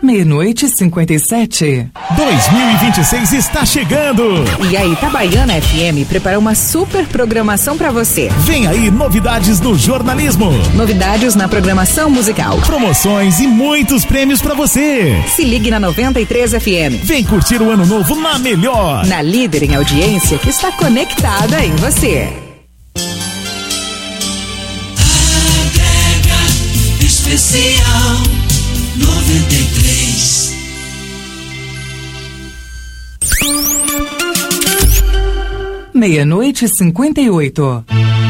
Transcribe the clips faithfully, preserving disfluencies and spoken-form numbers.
Meia-noite e cinquenta e sete. dois mil e vinte e seis está chegando. E a Itabaiana F M prepara uma super programação para você. Vem aí novidades do jornalismo. Novidades na programação musical. Promoções e muitos prêmios para você. Se ligue na noventa e três F M. Vem curtir o ano novo na melhor. Na líder em audiência que está conectada em você. Agrega especial noventa e três. Meia-noite e cinquenta e oito.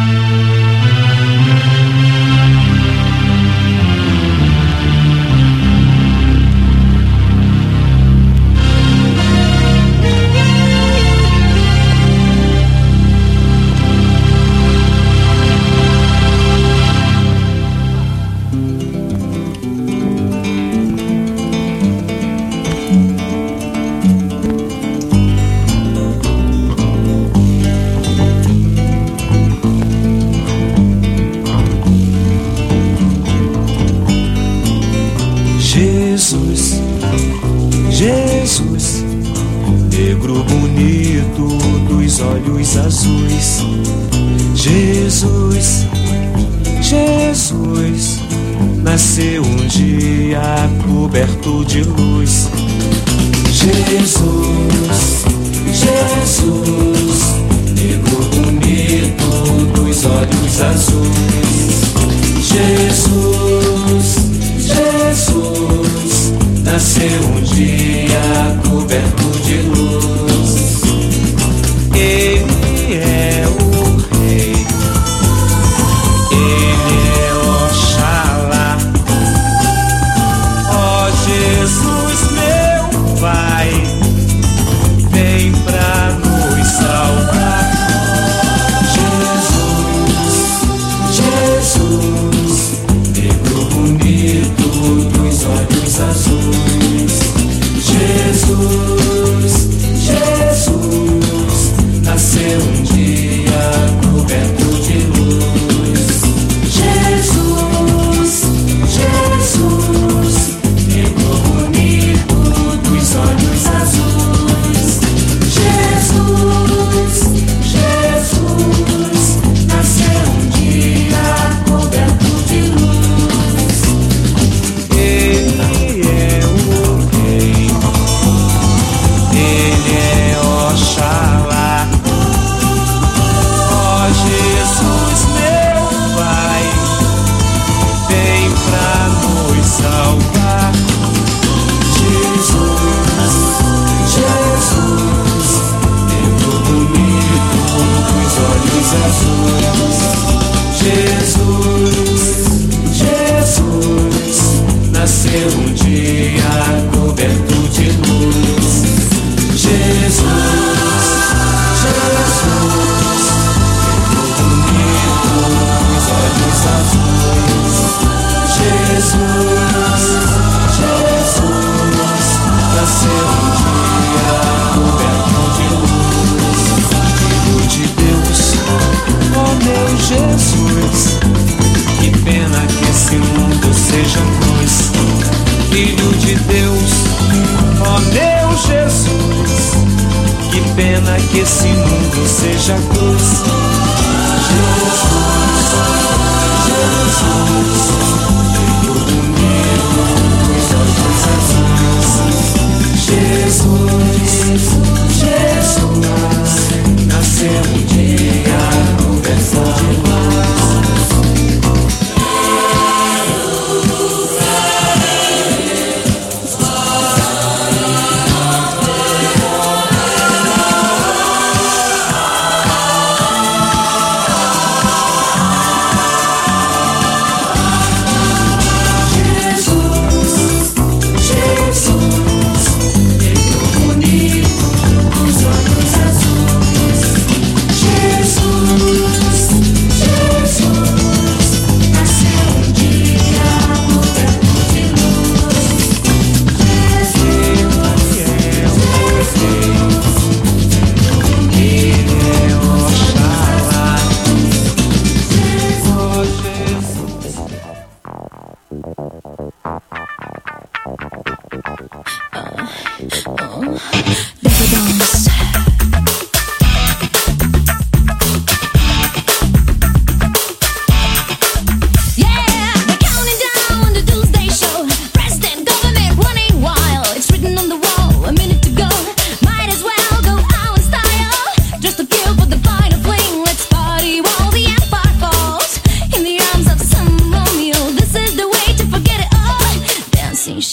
Jesus, Jesus, negro bonito dos olhos azuis. Jesus, Jesus, nasceu um dia coberto de luz. Jesus, Jesus, negro bonito dos olhos azuis. Jesus, Jesus, nasceu um dia coberto de luz. Ele é o Rei, Ele é Oxalá. Ó Jesus, meu Pai, vem pra nos salvar. Jesus, Jesus, negro bonito dos olhos azuis. Jesus, Jesus, nasceu um dia coberto de luz. Jesus, Jesus, negro bonito dos olhos azuis. Jesus, Jesus, nasceu um dia coberto de luz. Ele é o Rei, Ele é Oxalá. Ó Jesus, meu Pai, vem pra nos salvar. Jesus, Jesus, negro bonito dos olhos azuis. Jesus, Jesus, nasceu um dia coberto de luz. Jesus, Jesus, negro bonito dos olhos azuis. Jesus, Jesus, nasceu um dia coberto de luz. Filho de Deus,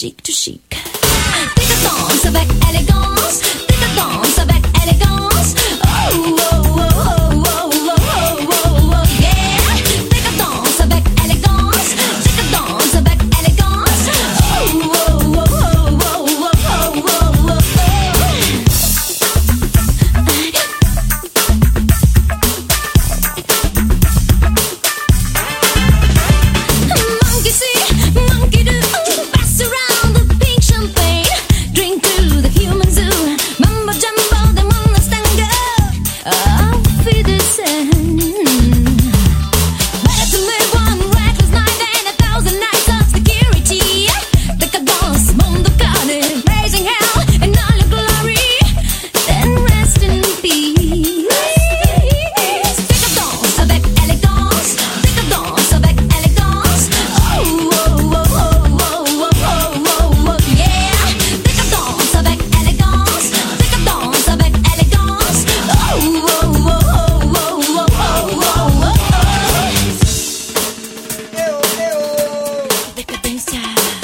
chic to chic. Décadence avec élégance, décadence avec élégance. Oh, oh, oh, oh, oh, oh, oh, oh, yeah. Décadence avec élégance, décadence avec élégance. Oh, oh, oh, oh, oh, oh, oh, oh, oh. Monkey see, monkey do, pass around the pink champagne. Drink to the human zoo, mumbo jumbo, the moonless tango. Auf Wiedersehen. Better to live one reckless night than a thousand nights of security. Decadence, mondo carne, raising hell in all your glory. Then rest in peace. Decadence avec élégance, decadence avec élégance. Oh, oh, oh, oh, oh, oh, oh, oh, yeah. Décadence avec élégance, décadence avec élégance. Oh, oh, oh, oh, oh, oh, oh, oh, oh. Decadência.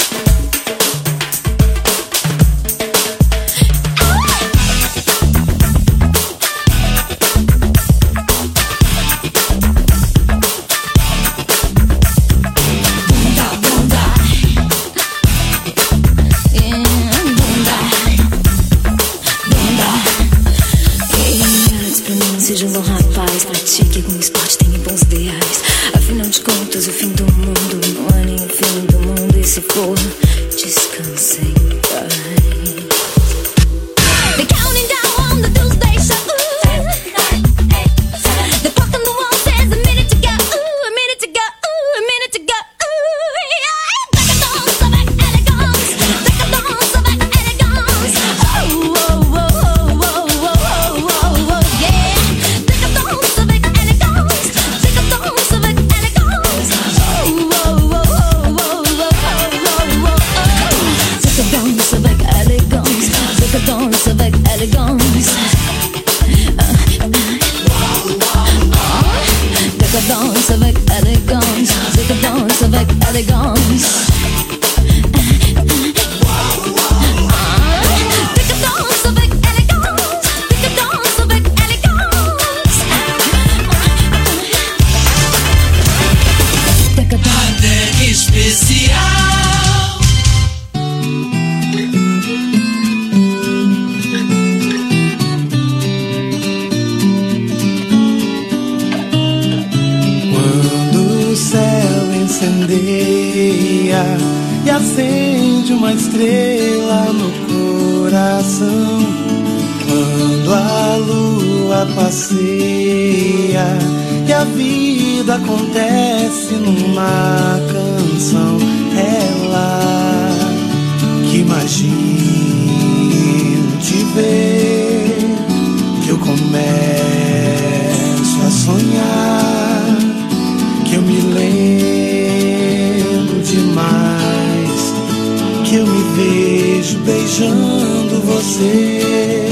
Bunda, bunda. Yeah, bunda. Bunda. Yeah, diz pra mim, seja um bom rapaz. Pratique com esporte, tenha bons ideais. Afinal de contas, o fim do mundo não é nem o fim do mundo. E se for, descanse em paz. They're counting down on the doomsday show. The clock on the wall says a minute to go. Ooh, a minute to go. Ooh, a minute to go. Ooh, yeah. Décadence avec élégance. Décadence avec élégance. Oh, oh, oh, oh, oh, oh, oh, oh, yeah. Décadence avec élégance. Décadence avec élégance. Oh, oh, oh, oh, oh, oh, oh, oh, oh. Décadence avec élégance. Décadence avec élégance. Décadence avec élégance, décadence avec élégance. Décadence avec élégance, décadence avec élégance. Décadence. Até especial. Quando o céu incendeia e acende uma estrela no coração, quando a lua passeia e a vida acontece numa canção, é lá que imagino te ver, que eu começo a sonhar, que eu me lembro demais, que eu me vejo beijando você.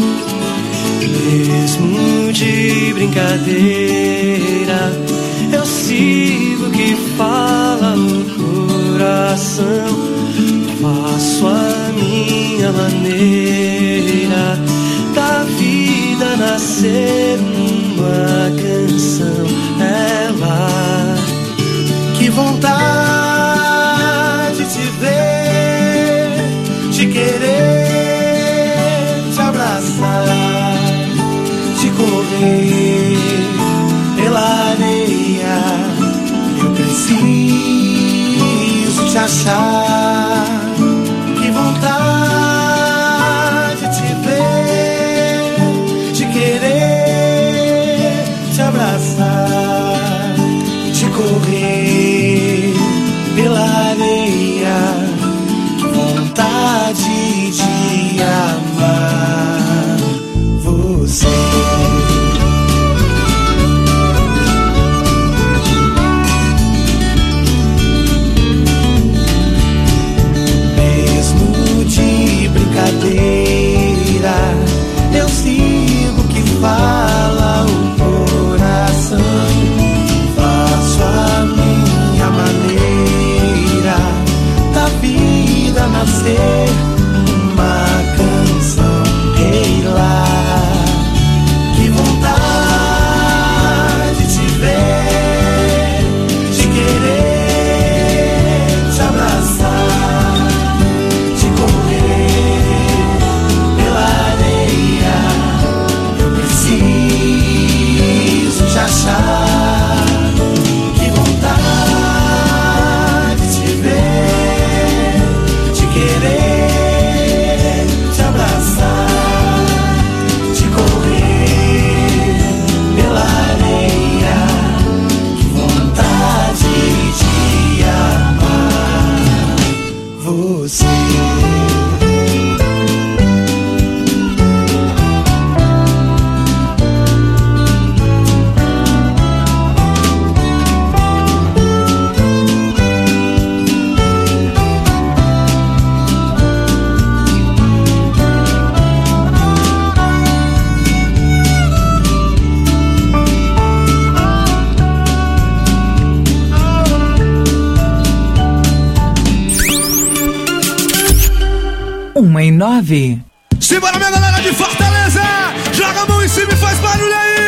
Mesmo de brincadeira, eu sigo o que fala o coração. Faço a minha maneira da vida nascer numa canção. É lá, que vontade de te ver, de querer te abraçar, de correr pela areia. Eu preciso te achar. Que vontade de te ver, de querer te abraçar, de correr pela areia. Que vontade de amar você. um em nove. Simbora, minha galera de Fortaleza! Joga a mão em cima e faz barulho aí!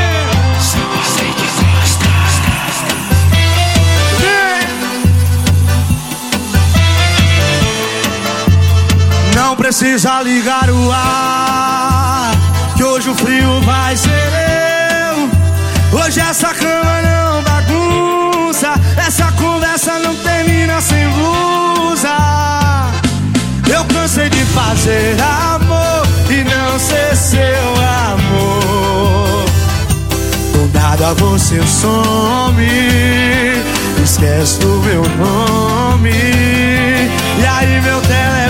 Não precisa ligar o ar, que hoje o frio vai ser eu. Hoje essa cama não bagunça, essa conversa não termina sem blusa. Eu cansei de fazer amor e não ser seu amor. Do nada você some, esquece do meu nome. E aí meu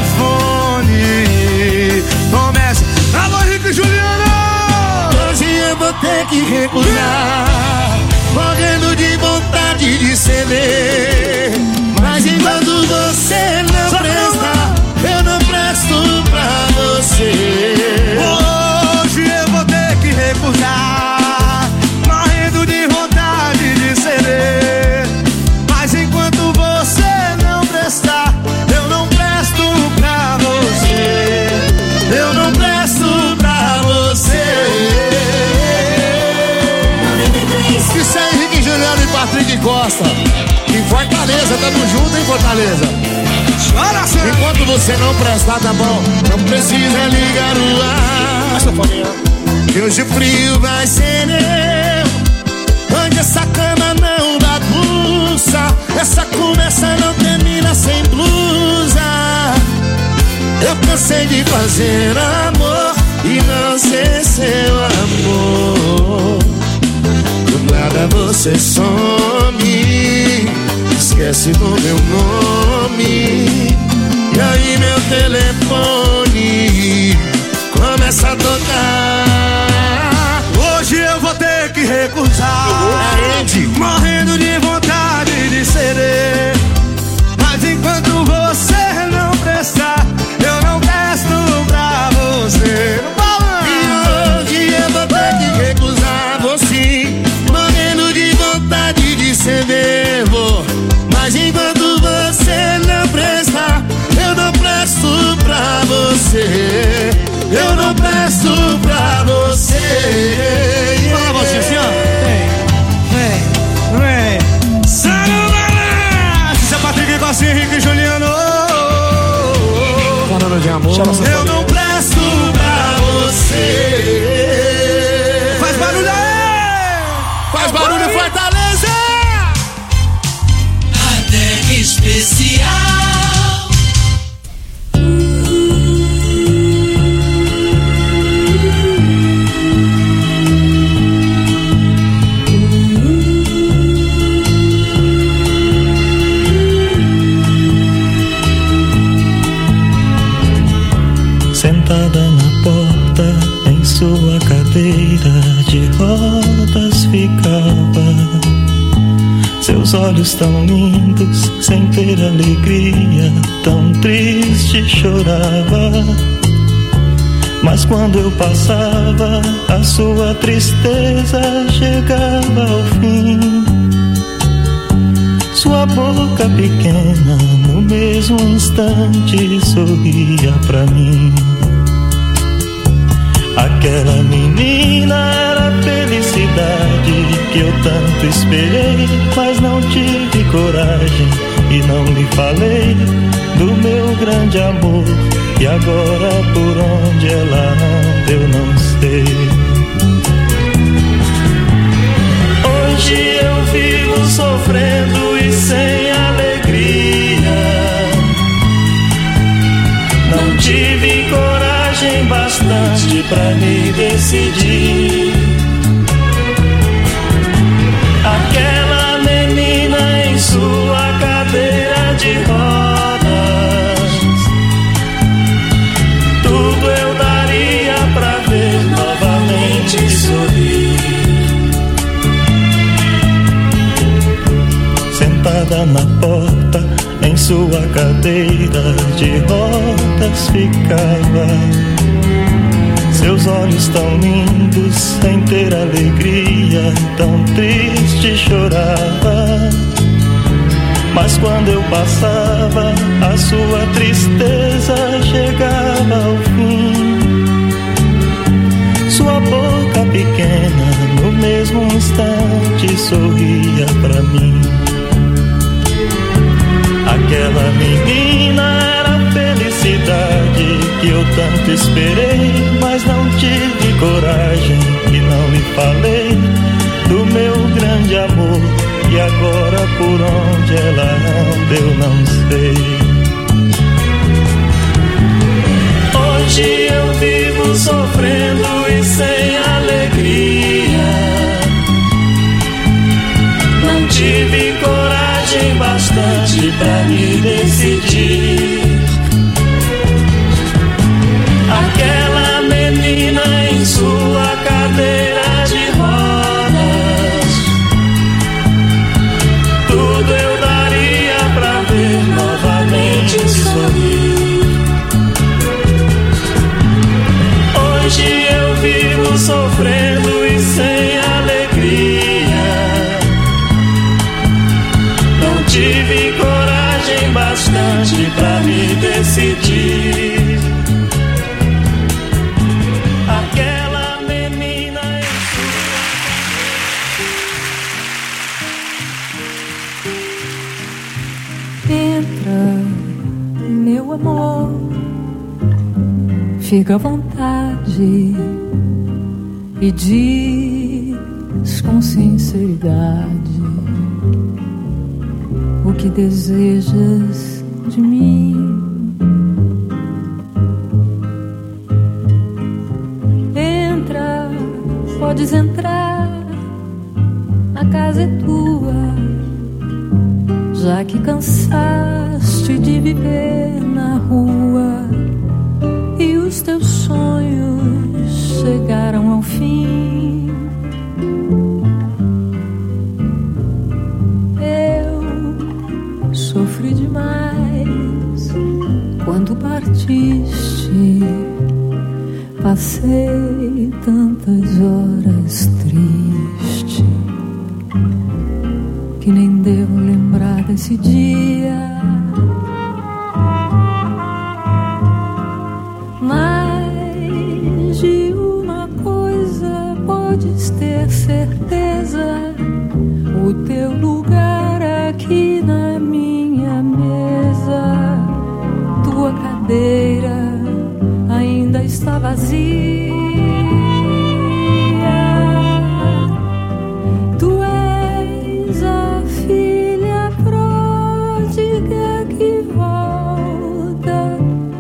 telefone começa: alô, Henrique e Juliano! Hoje eu vou ter que recusar, morrendo de vontade de ceder. Mas enquanto você não prestar, eu não presto pra você. Hoje eu vou ter que recusar, morrendo de vontade de ceder. Mas enquanto você não prestar, eu não presto pra você. Eu não presto pra você. Isso é Henrique Juliano e Patrick Costa. Em Fortaleza, tamo junto em Fortaleza. Enquanto você não prestar, tá bom, não precisa ligar o ar, que hoje o frio vai ser eu. Onde essa cama não bagunça, essa conversa não termina sem blusa. Eu cansei de fazer amor e não ser seu amor. Do nada você some, esquece do meu nome. E aí meu telefone começa a tocar. Hoje eu vou ter que recusar, morrendo de vontade de ceder. Mas enquanto você não prestar, eu não presto pra você. E hoje eu vou ter que recusar você, morrendo de vontade de ceder. Vou. Mas enquanto você não prestar, eu não presto pra você. Eu não presto pra você. Fala você assim, ó. Vem, vem, vem. Sarabara! Isso é Patrick Costa, Henrique e Juliano. Falando de amor. Eu não presto pra você. Faz barulho aí! Faz barulho, Fortaleza! Até especial. Sentada na porta, em sua cadeira de rodas ficava. Seus olhos tão lindos, sem ter alegria, tão triste chorava. Mas quando eu passava, a sua tristeza chegava ao fim. Sua boca pequena, no mesmo instante, sorria pra mim. Aquela menina era a felicidade que eu tanto esperei, mas não tive coragem e não lhe falei do meu grande amor. E agora por onde ela anda eu não sei. Hoje eu vivo sofrendo e sem alegria. Não tive coragem bastante pra me decidir. Aquela menina em sua cadeira de rodas, tudo eu daria pra ver novamente sorrir. Sentada na porta, em sua cadeira de rodas ficava. Seus olhos tão lindos, sem ter alegria, tão triste chorava. Mas quando eu passava, a sua tristeza chegava ao fim. Sua boca pequena, no mesmo instante, sorria pra mim. Aquela menina era a felicidade que eu tanto esperei, mas não tive coragem e não lhe falei do meu grande amor. E agora por onde ela anda eu não sei. Hoje eu vivo sofrendo e sem alegria. Não tive coragem bastante pra me decidir. Aquela menina em sua cadeira de rodas, tudo eu daria pra ver novamente sorrir. Hoje eu vivo sofrendo e sem alegria. Não tive coragem bastante pra me decidir. Aquela menina em sua... Entra, meu amor, fica à vontade e diz com sinceridade o que desejas de mim. Entra, podes entrar, a casa é tua, já que cansaste de viver na rua e os teus sonhos chegaram ao fim. Eu sofri demais quando partiste, passei tantas horas triste que nem devo lembrar desse dia. Mas de uma coisa podes ter certeza: o teu lugar aqui na minha mesa, tua cadeira ainda está vazia. Tu és a filha pródiga que volta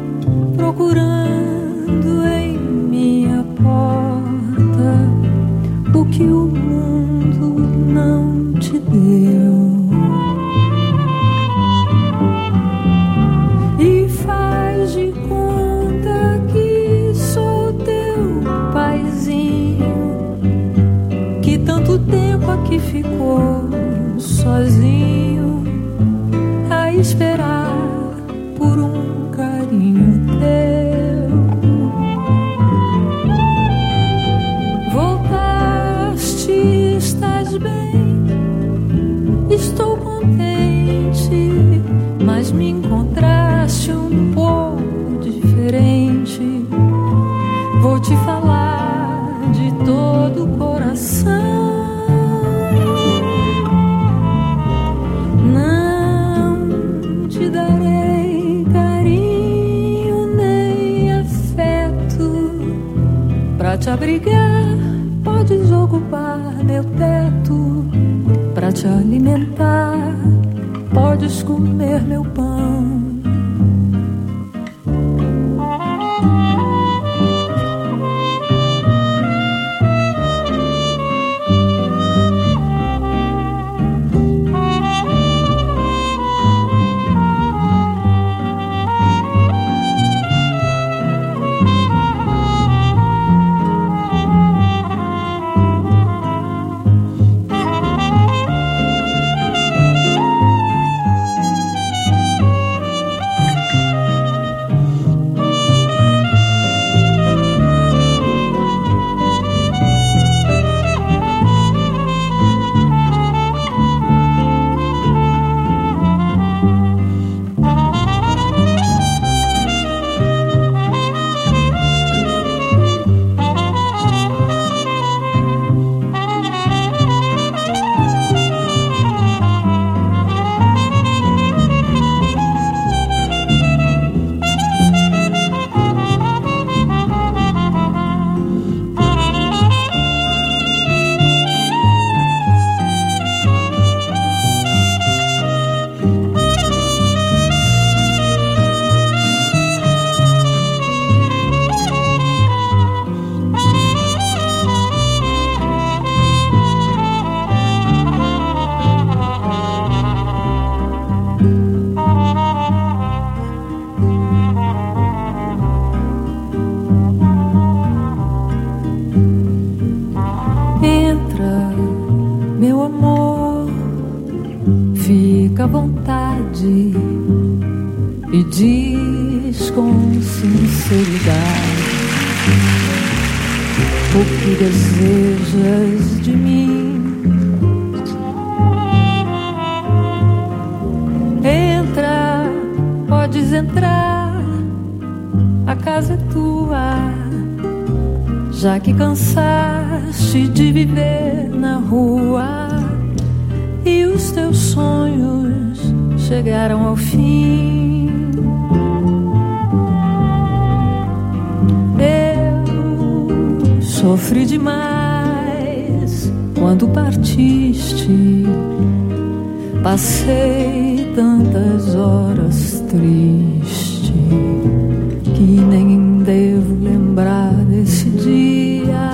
procurando em minha porta o que o mundo não te deu. E faz de conta que sou teu paizinho, que tanto tempo aqui ficou sozinho a esperar por um carinho teu. Voltaste, estás bem, estou contente, mas me encontraste um pouco diferente. Vou te falar de todo o coração. Não te darei carinho nem afeto pra te abrigar. Podes ocupar meu teto pra te alimentar. Podes comer meu pão. vontade e diz com sinceridade o que desejas de mim. Entra, podes entrar, a casa é tua, já que cansaste de viver na rua e os teus sonhos chegaram ao fim. Eu sofri demais quando partiste, passei tantas horas triste que nem devo lembrar desse dia.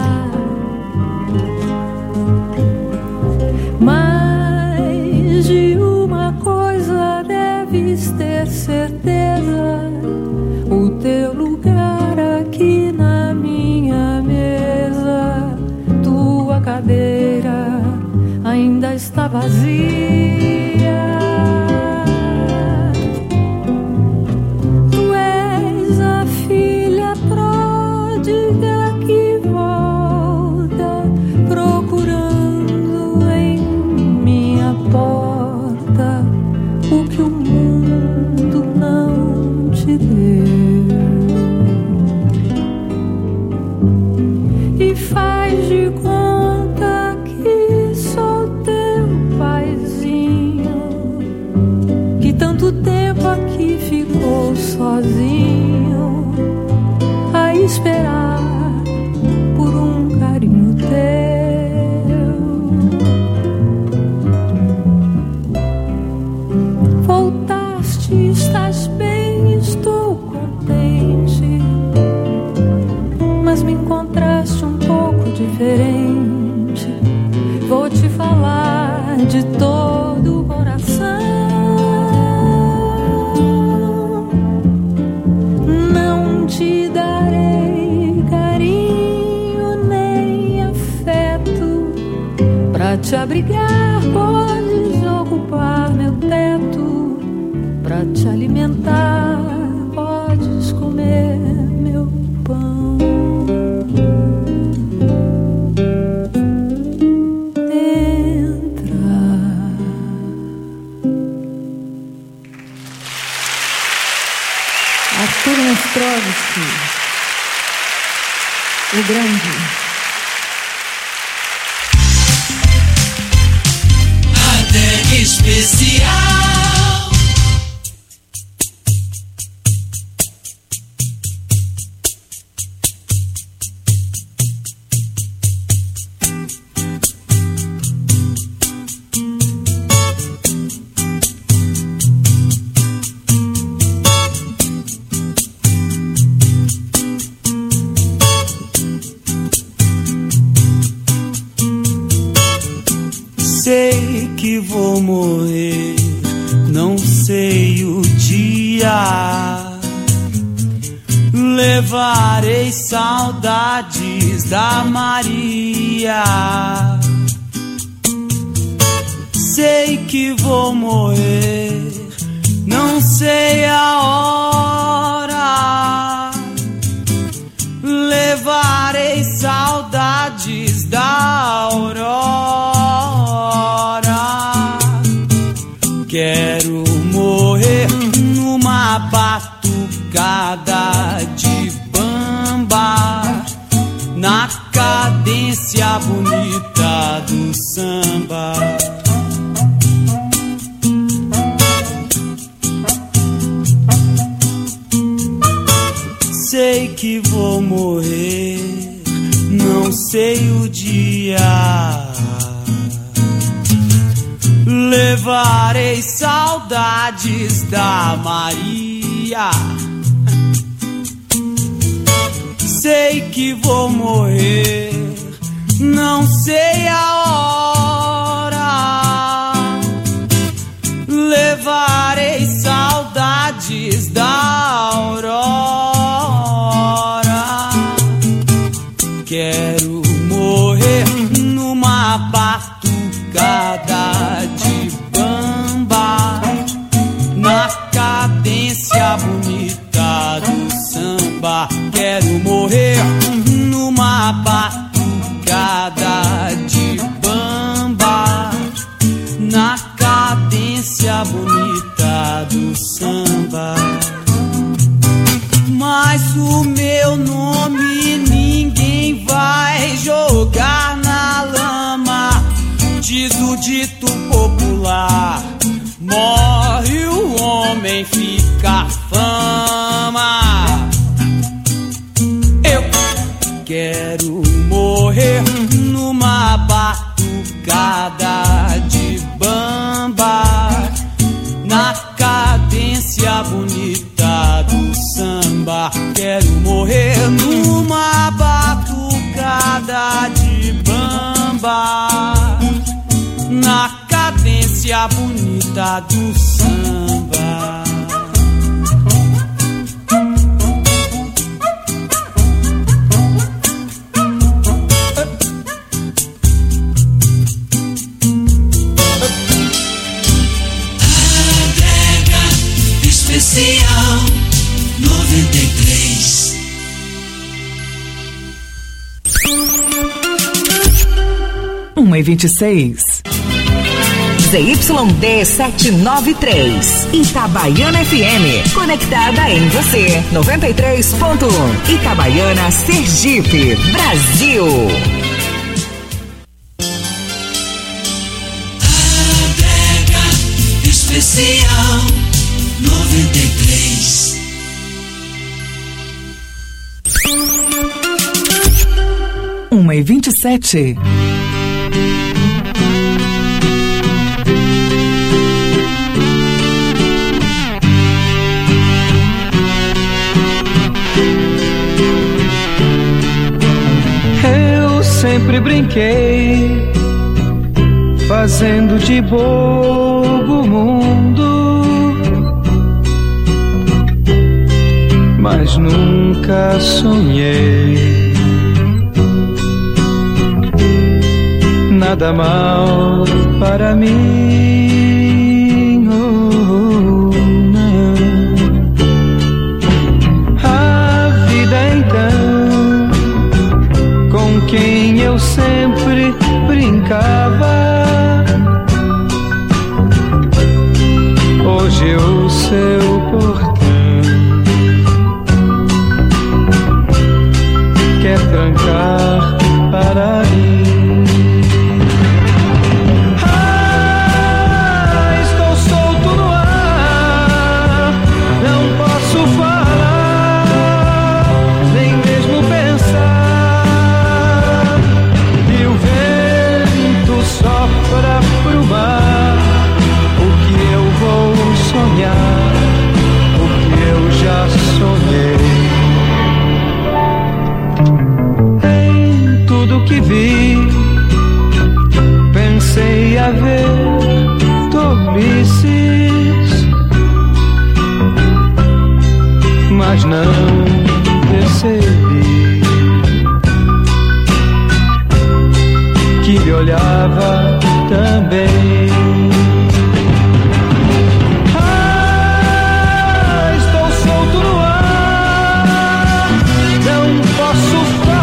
Mas de uma coisa deves ter certeza: o teu lugar aqui na minha mesa, tua cadeira ainda está vazia. Tu és a filha pródiga que volta, procurando em minha porta o que o mundo não te deu, e faz de conta que sou teu paizinho, que tanto tempo aqui ficou sozinho a esperar por um carinho teu. Voltaste, estás bem, estou contente, mas me encontraste um pouco diferente. Vou te falar de todo o coração. Não te darei carinho nem afeto, pra te abrigar podes ocupar meu teto, pra te alimentar podes comer meu pão. Arthur Ostrovsky, o grande. Adeg especial. Sei que vou morrer, não sei o dia. Levarei saudades da Maria. Sei que vou morrer, não sei a hora. Levarei saudades da aurora. Quero morrer numa batucada de bamba, na cadência bonita do samba. Sei que vou morrer, não sei o dia. Levarei saudades da Maria. Sei que vou morrer, não sei a hora. Levarei saudades da aurora. Quero morrer numa batucada de bamba, do samba. Mas o meu nome ninguém vai jogar na lama. Diz o dito popular: morre o homem, fica a fama. Eu quero morrer numa batucada de bamba, na cadência bonita do samba. Quero morrer numa batucada de bamba, na cadência bonita do samba. Especial noventa e três. uma e vinte e seis. Z Y D setecentos e noventa e três. Itabaiana F M. Conectada em você. noventa e três ponto um. Itabaiana, Sergipe, Brasil. Adega Especial noventa e três. uma e vinte e sete. Eu sempre brinquei, fazendo de bobo o mundo, mas nunca sonhei nada mal para mim. Oh, não. A vida então, com quem eu sempre brincava, hoje o seu portão quer trancar para mim. Que vi, pensei a ver tolices, mas não percebi que me olhava também. Ah, estou solto no ar, não posso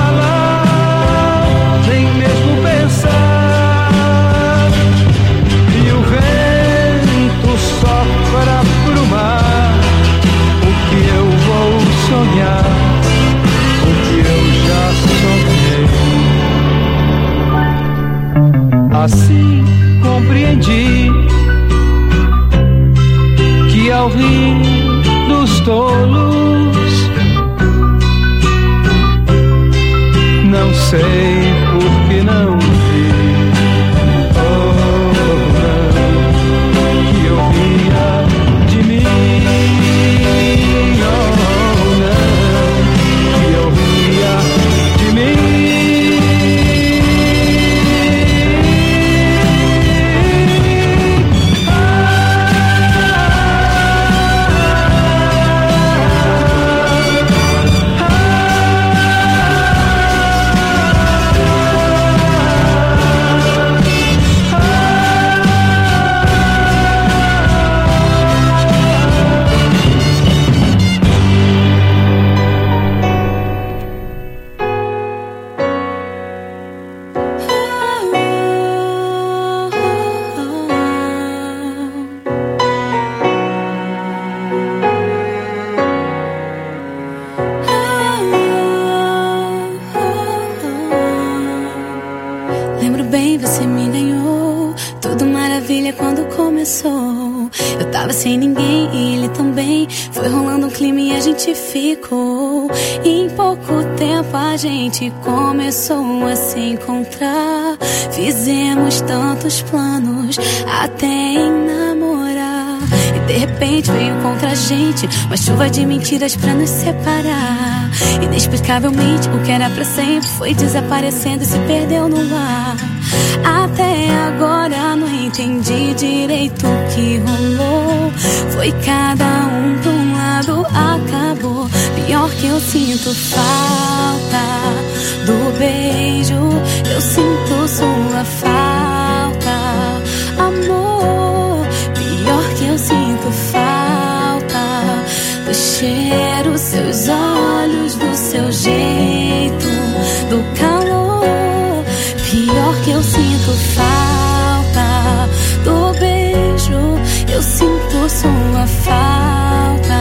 o que eu já sonhei. Assim compreendi que ao rir dos tolos, não sei por que não vi. Oh, não, que eu ria de mim. tava sem ninguém e ele também. Foi rolando um clima e a gente ficou. E em pouco tempo a gente começou a se encontrar. Fizemos tantos planos até em namorar. E de repente veio contra a gente uma chuva de mentiras pra nos separar. Inexplicavelmente o que era pra sempre foi desaparecendo e se perdeu no ar. Até agora não entendi direito o que rolou. Foi cada um pra um lado, acabou. Pior que eu sinto falta do beijo, eu sinto sua falta, amor. Pior que eu sinto falta do cheiro, seus olhos, do seu jeito, do calor. Pior que eu sinto falta do beijo, eu sinto sua falta,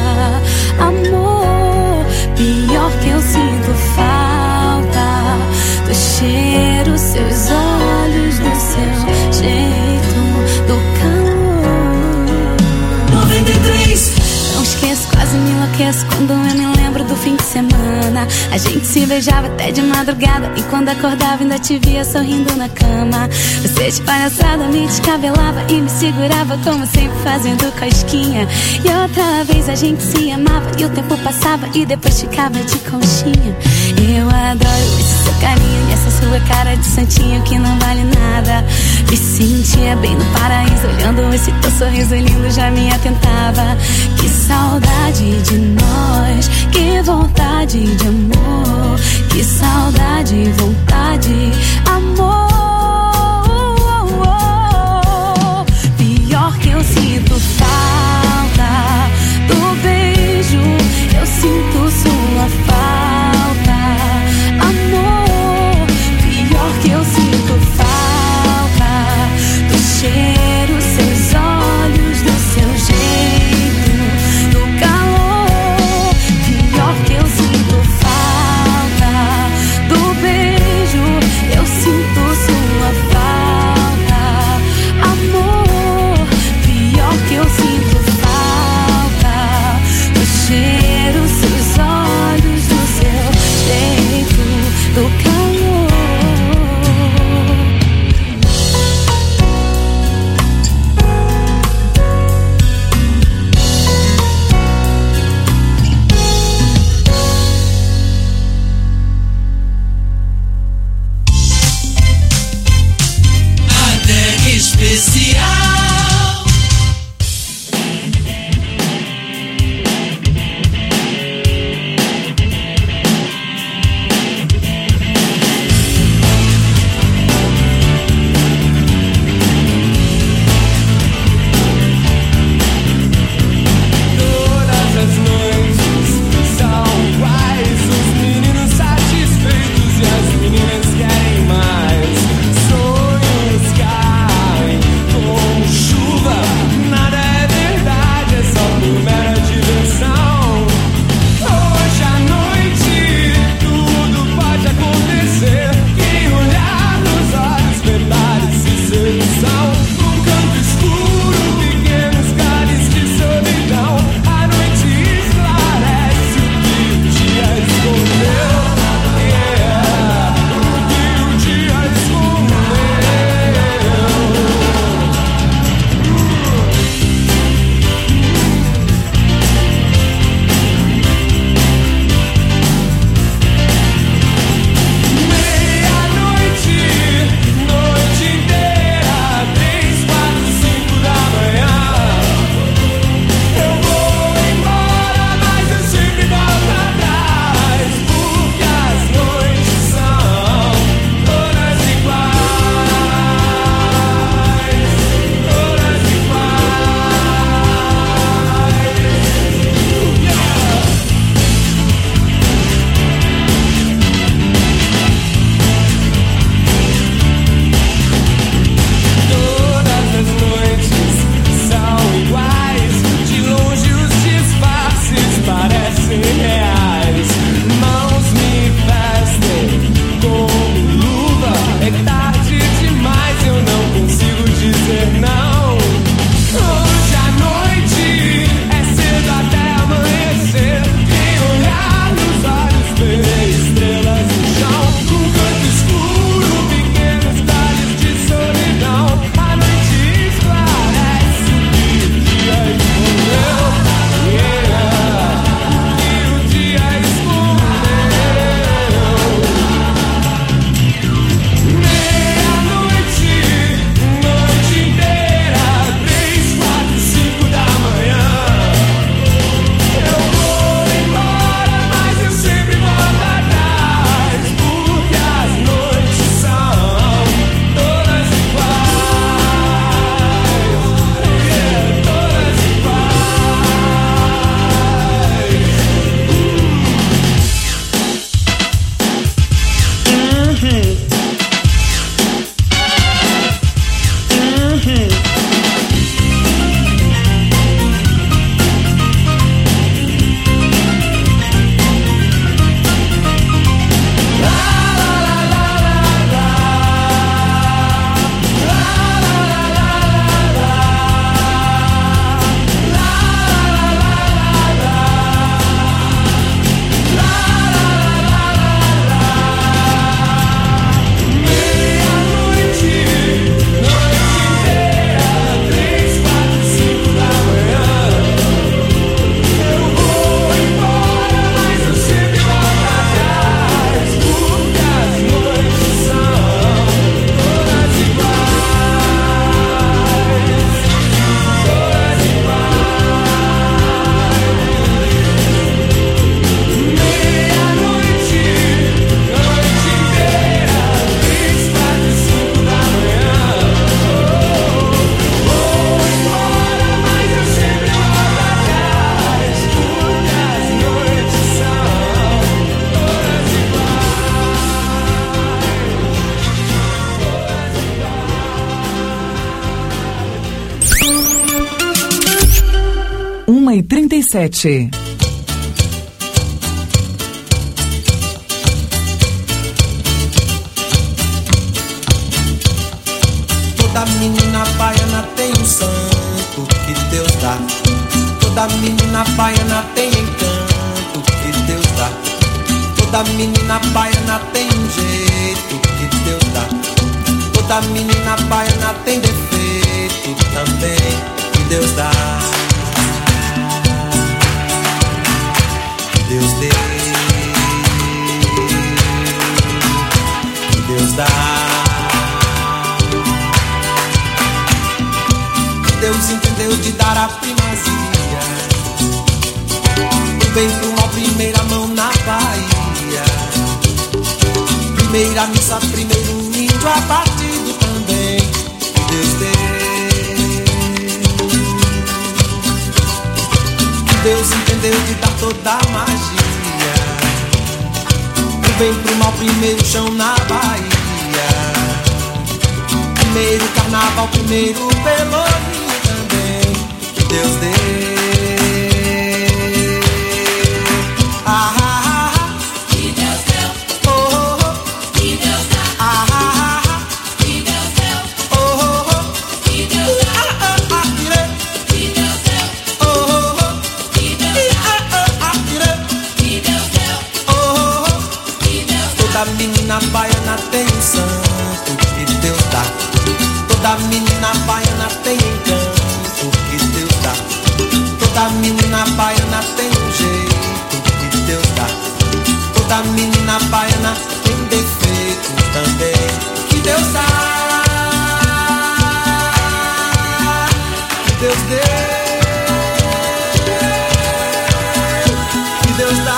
amor. Pior que eu sinto falta do cheiro, seus olhos, do seu jeito, do calor. noventa e três. Não esqueço, quase me enlouqueço quando eu me lembro do fim de semana. A gente se beijava até de madrugada e quando acordava ainda te via sorrindo na cama. Você de palhaçada me descabelava e me segurava como sempre fazendo cosquinha. E outra vez a gente se amava e o tempo passava e depois ficava de conchinha. Eu adoro esse seu carinho e essa sua cara de santinho que não vale nada. Me sentia bem no paraíso olhando esse teu sorriso lindo, já me atentava. Que saudade de nós, que vontade de amor, que saudade, vontade, amor. Pior que eu sinto falta do beijo, eu sinto sua falta, amor. Pior que eu sinto falta do cheiro, seus olhos, do seu jeito, do calor. Pior que eu sinto falta do beijo, eu sinto sua falta, amor. Pior que eu sinto uma e trinta e sete. Toda menina baiana tem um santo que Deus dá. Toda menina baiana tem encanto que Deus dá. Toda menina baiana tem um jeito que Deus dá. Toda menina baiana tem defeito também que Deus dá. Que Deus dê, que Deus dá. Deus entendeu de dar a primazia, do bem pro mal, primeira mão na Bahia. Primeira missa, primeiro índio abatido também. Deus deu. Deus entendeu de dar toda a magia, do bem pro mal, primeiro chão na Bahia. Primeiro carnaval, primeiro pelourinho. Deus deu. Ah, ah, ah. Que Deus deu. Oh, oh. Que Deus dá. Ah, ah, ah. Que Deus deu. Oh, oh, oh. Que Deus dá. Ah, ah, ah. Que Deus deu. Oh, oh, oh. Que Deus dá. Ah, ah, ah. Que Deus deu. Oh, oh, oh. Que Deus dá. Toda menina baiana tem um santo que Deus dá. Toda menina baiana tem encanto. Toda menina baiana tem um jeito que Deus dá. Toda menina baiana tem defeito também que Deus dá. Que Deus deu, que Deus dá.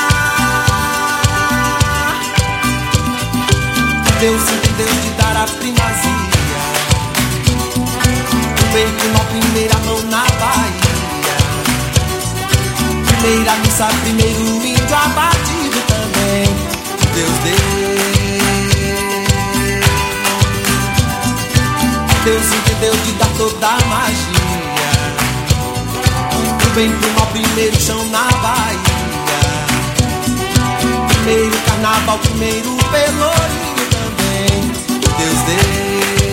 Deus entendeu de dar a primazia, do bem pro mal, primeira mão na Bahia. Primeira missa, primeiro índio abatido também. Deus deu. Deus entendeu de dar toda a magia, do bem pro mal, primeiro chão na Bahia. Primeiro carnaval, primeiro pelourinho também. Deus deu.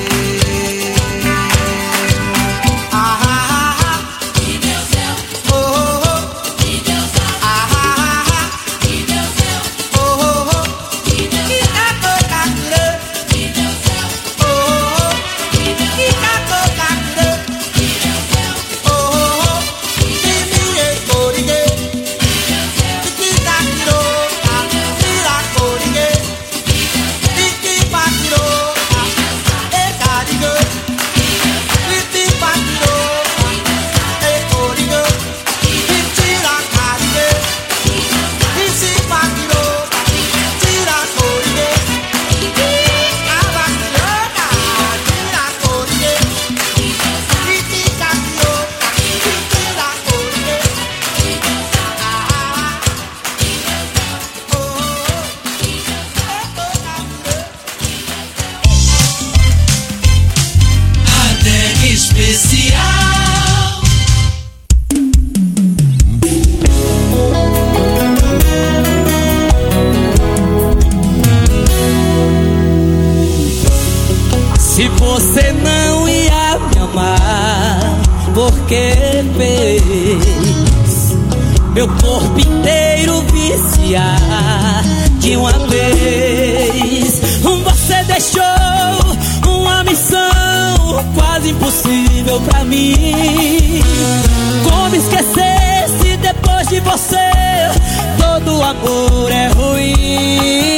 Se você não ia me amar, por que fez meu corpo inteiro viciar de uma vez? Você deixou uma missão quase impossível pra mim. Como esquecer se depois de você todo amor é ruim?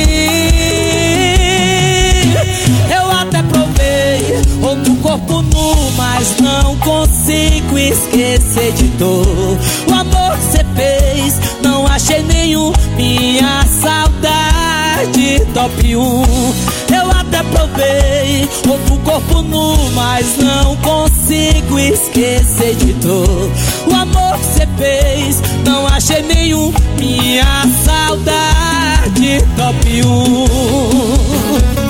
Eu até provei outro corpo nu, mas não consigo esquecer de dor. O amor que cê fez, não achei nenhum. Minha saudade top um. Eu até provei outro corpo nu, mas não consigo esquecer de dor. O amor que cê fez, não achei nenhum. Minha saudade top um.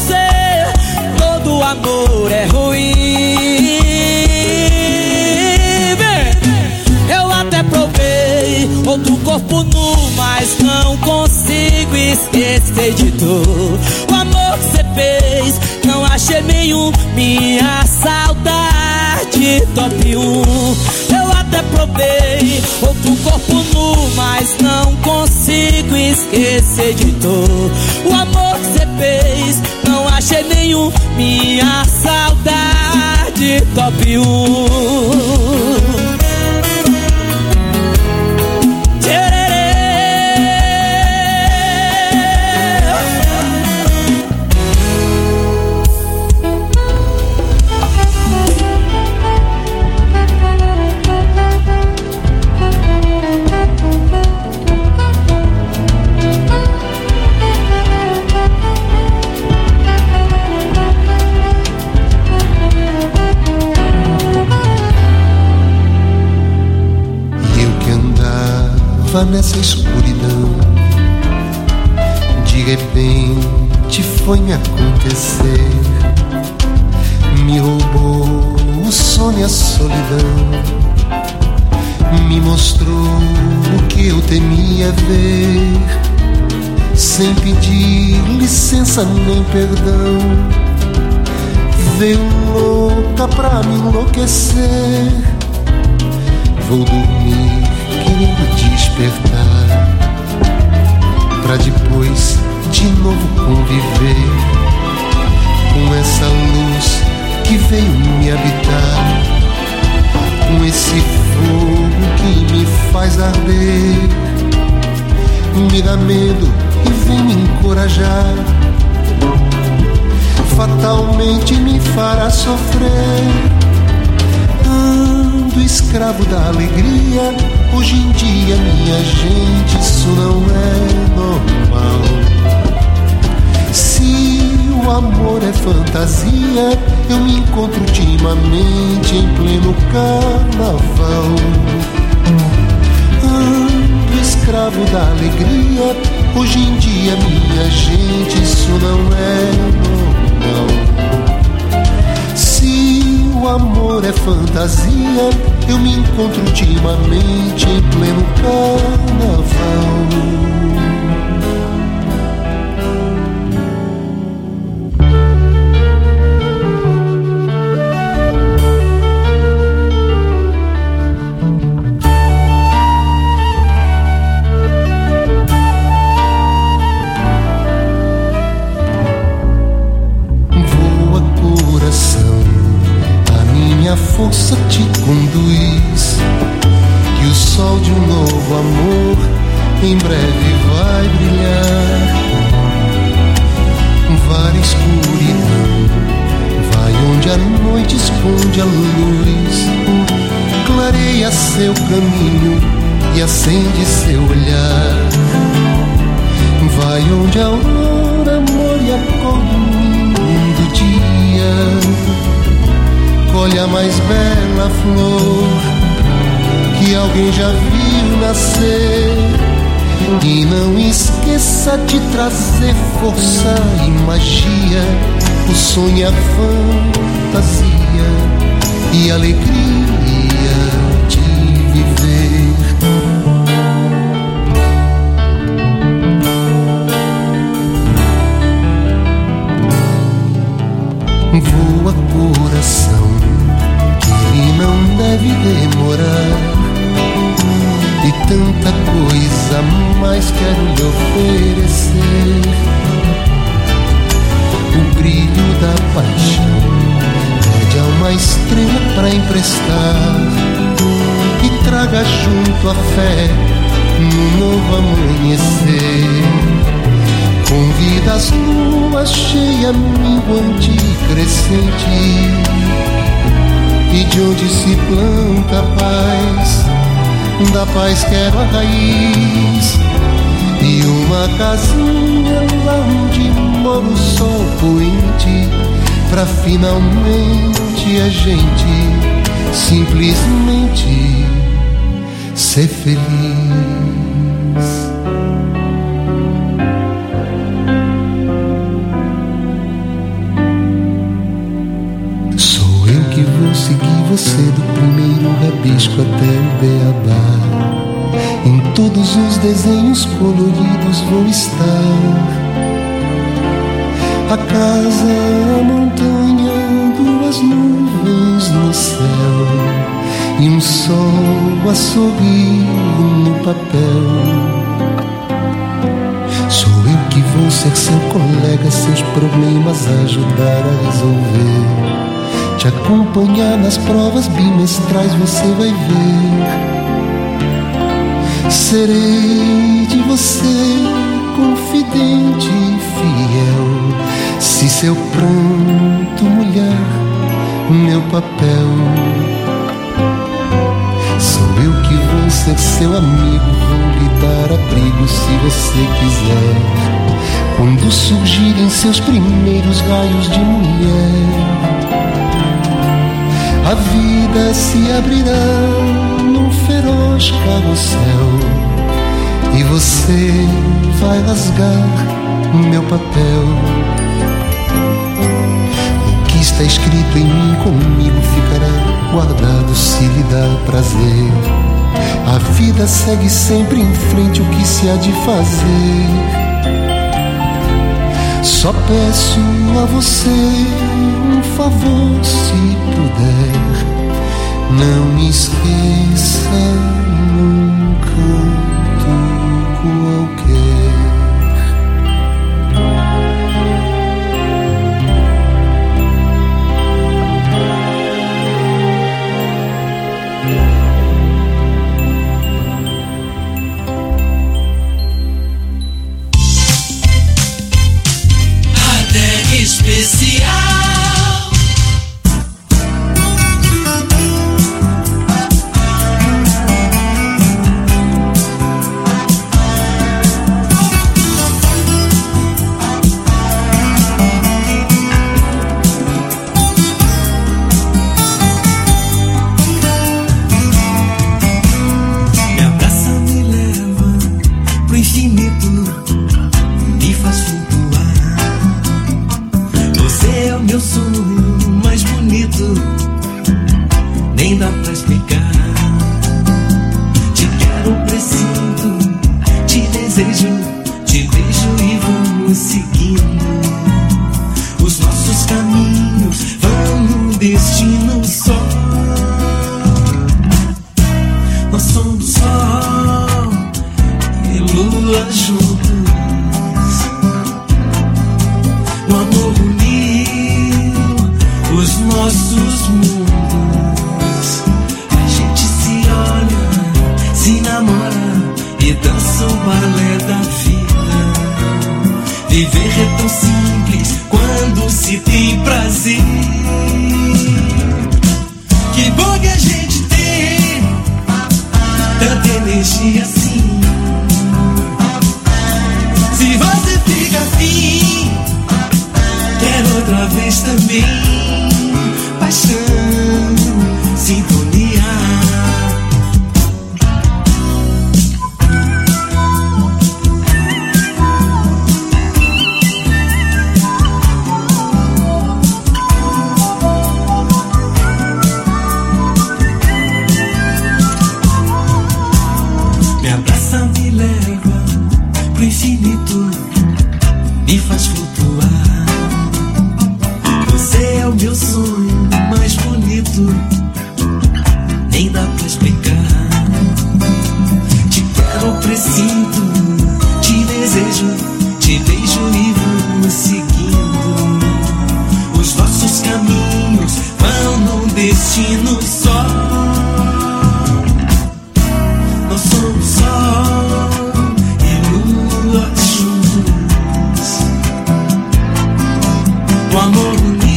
você, todo amor é ruim. Eu até provei outro corpo nu, mas não consigo esquecer de tu. O amor que você fez, não achei nenhum. Minha saudade top um. Eu até provei outro corpo nu, mas não consigo esquecer de tu. O amor que você fez, não achei nenhum. Minha saudade top um. Nessa escuridão, de repente foi me acontecer. Me roubou o sono e a solidão, me mostrou o que eu temia ver, sem pedir licença nem perdão. Veio louca pra me enlouquecer. Vou dormir querendo despertar, pra depois de novo conviver com essa luz que veio me habitar, com esse fogo que me faz arder. Me dá medo e vem me encorajar, fatalmente me fará sofrer. Ando escravo da alegria, hoje em dia, minha gente, isso não é normal. Se o amor é fantasia, eu me encontro ultimamente em pleno carnaval. Ando escravo da alegria, hoje em dia, minha gente, isso não é normal. Se o amor é fantasia, eu me encontro ultimamente em pleno carnaval. Força te conduz, que o sol de um novo amor em breve vai brilhar. Vai escuridão, vai onde a noite esconde a luz, clareia seu caminho e acende seu olhar. Vai onde a aurora, amor, e a cor do dia, colhe a mais bela flor que alguém já viu nascer. E não esqueça de trazer força e magia, o sonho e a fantasia e a alegria de viver. Voa, coração, que não deve demorar, e tanta coisa mais quero lhe oferecer. O brilho da paixão pede a uma estrela pra emprestar, e traga junto a fé no novo amanhecer. Convida as luas cheias, minguante e crescente, e de onde se planta a paz, da paz quero a raiz. E uma casinha lá onde mora o sol poente, pra finalmente a gente simplesmente ser feliz. você do primeiro rabisco até o beabá. Em todos os desenhos coloridos vou estar. A casa, a montanha, duas nuvens no céu e um sol a sorrir no papel. Sou eu que vou ser seu colega, seus problemas ajudar a resolver. Te acompanhar nas provas bimestrais você vai ver. Serei de você confidente e fiel, se seu pranto molhar meu papel. Sou eu que vou ser seu amigo, vou lhe dar abrigo se você quiser. Quando surgirem seus primeiros raios de mulher, a vida se abrirá num feroz carrossel e você vai rasgar meu papel. O que está escrito em mim comigo ficará guardado se lhe dá prazer. A vida segue sempre em frente, o que se há de fazer? Só peço a você um favor, se puder, não me esqueça num canto qualquer. Especial. Me abraça, me leva pro infinito, me faz flutuar. Você é o meu sonho mais bonito, nem dá pra explicar. Te quero, presinto, te desejo, te vejo e vamos seguindo. Os nossos caminhos vão num destino só. Nós somos sol e lua juntos. O amor os nossos mundos. A gente se olha, se namora e dança o balé da vida. Viver é tão simples quando se tem prazer. Que bom que a gente tem tanta energia assim. Se você fica afim, quero outra vez também. Paixão, sintonia. Me abraça, me leva pro infinito, me faz flutuar. Você é o meu sonho mais bonito, nem dá pra explicar. Te quero, presinto, te desejo, te beijo e vamos seguindo. Os nossos caminhos vão num destino só. Nós somos sol e lua juntos. O amor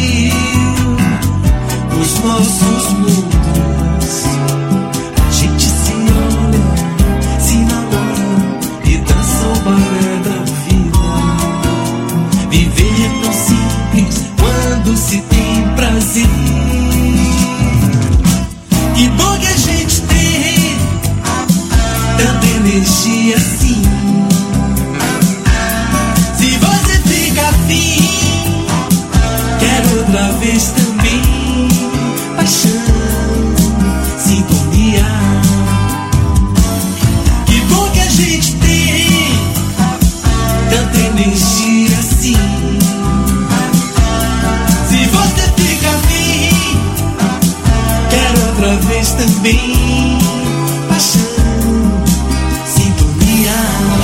os nossos mundos. A gente se olha, se namora e dança o balé da vida. Viver é tão simples quando se tem prazer. Que bom que a gente tem tanta energia assim. Se você fica afim, quero outra vez também. Paixão, bem, paixão, sintonia.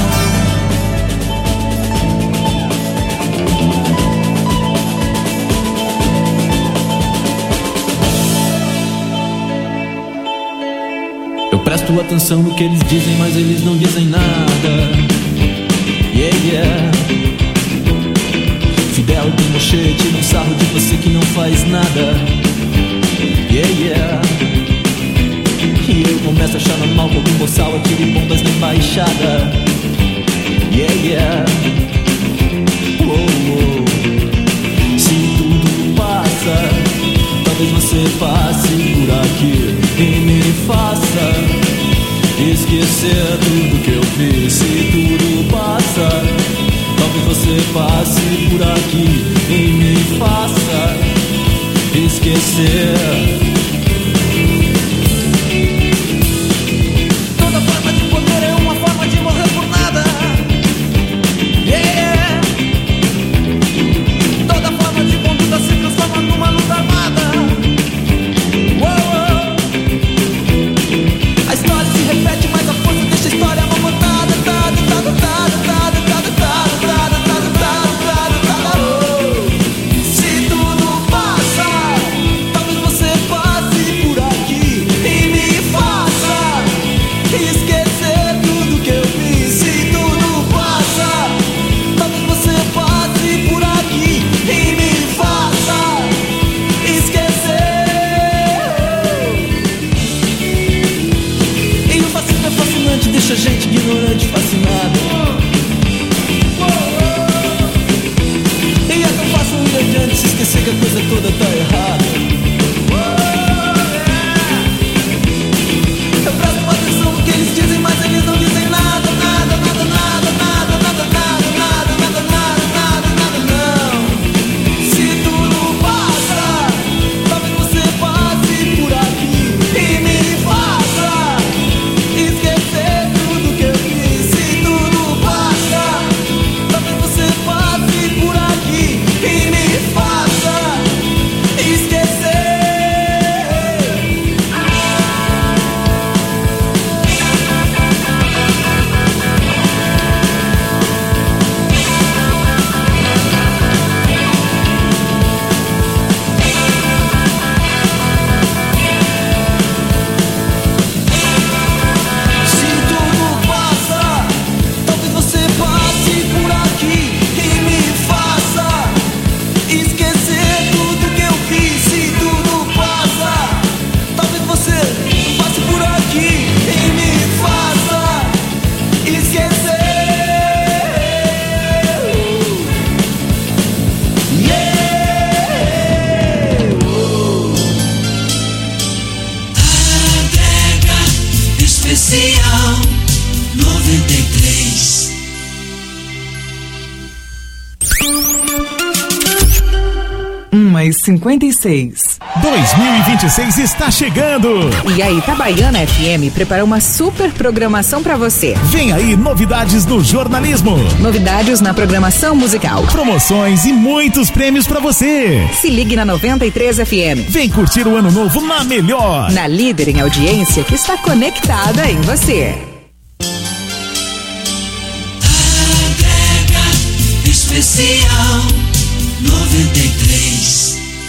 Eu presto atenção no que eles dizem, mas eles não dizem nada. Yeah, yeah. Fidel tem mochê, tira um sarro de você que não faz nada. Yeah, yeah. E eu começo a achar normal que algum boçal atire bombas na embaixada. Yeah, yeah. Uou, uou. Se tudo passa, talvez você passe por aqui e me faça esquecer tudo que eu fiz. Se tudo passa, talvez você passe por aqui e me faça esquecer. Toda forma de poder é uma forma de morrer por nada. Yeah. Toda forma de conduta se transforma numa luta armada. Uou. A história se repete, mas a força deixa a história mal contada. Tada, tada, tada, tada, tada, tada, tada, tada, tada, tada, tada. Se tudo passa, talvez você passe por aqui e me faça esquecer tudo que eu fiz. Se tudo passa, talvez você passe por aqui e me faça esquecer. E o fascismo é fascinante, deixa a gente ignorante, fascinado. E é tão fácil ir adiante, se esquecer que a coisa toda tá errada. Eu presto atenção no que eles dizem, mas eles não dizem nada, nada, nada, nada, nada, nada, nada, nada, nada, nada, nada, nada, não. Se tudo passa, talvez você passe por aqui e me faça esquecer tudo que eu fiz. Se tudo passa, talvez você passe por aqui e me faça esquecer. Se tudo passa, talvez você passe por aqui e me faça esquecer tudo que eu fiz. Se tudo passa, talvez você passe por aqui e me faça esquecer. Adega especial noventa e três. uma e cinquenta e seis. dois mil e vinte e seis está chegando. E a Itabaiana F M preparou uma super programação pra você. Vem aí novidades no jornalismo, Novidades na programação musical, promoções e muitos prêmios pra você. Se ligue na noventa e três F M. Vem curtir o ano novo na melhor. Na líder em audiência que está conectada em você. Adega especial noventa e três.